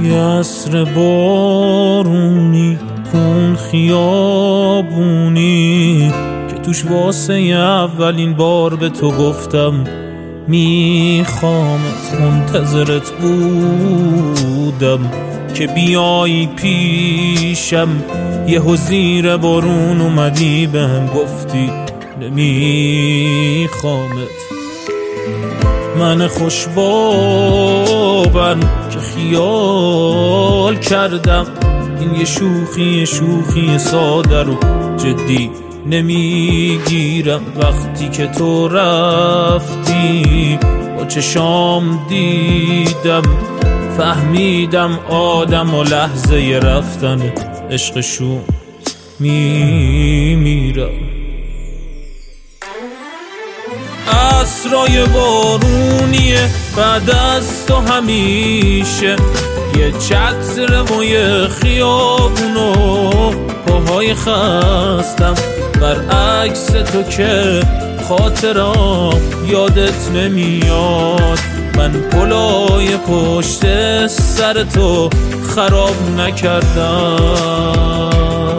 یه عصر بارونی، کون خیابونی که توش واسه اولین بار به تو گفتم میخوامت. منتظرت بودم که بیایی پیشم، یهو زیر بارون اومدی بهم گفتی نمیخوامت. من خوش باور که خیال کردم این یه شوخی ساده رو جدی نمیگیرم. وقتی که تو رفتی با چشام دیدم، فهمیدم آدم و لحظه رفتن عشقشون میمیرم. عصرای بارونیه بعد از تو همیشه، یه چتر و یه خیابونو پاهای خستم. برعکس تو که خاطرام یادت نمیاد، من پلای پشت سر تو خراب نکردم.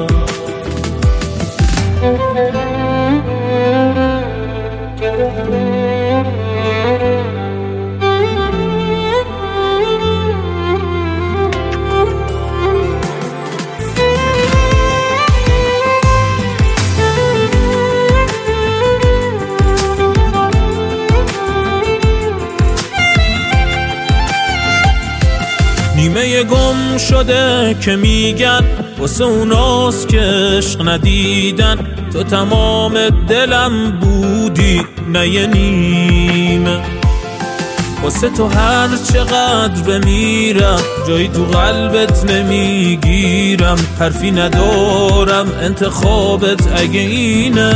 نیمه گم شده که میگن واسه اوناست که عشق ندیدن، تو تمام دلم بودی نه یه نیمه. واسه تو هر چقدر بمیرم جایی تو قلبت نمیگیرم. حرفی ندارم انتخابت اگه اینه.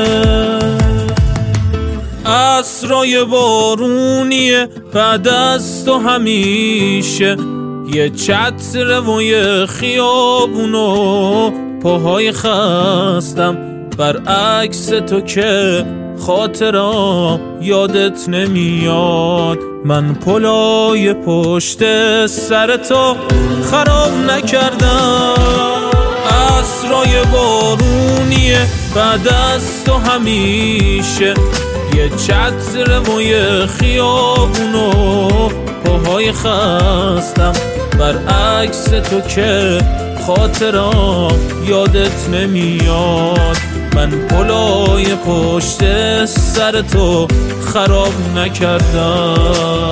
عصرای بارونیه بعد از تو همیشه، یه چتر و یه خیابونو پاهای خستم. برعکس تو که خاطرام یادت نمیاد، من پلای پشت سر تو خراب نکردم. عصرای بارونیه بعد از تو همیشه، یه چتر و یه خیابونو پاهای خستم. برعکس تو که خاطرام یادت نمیاد، من پلای پشت سر تو خراب نکردم.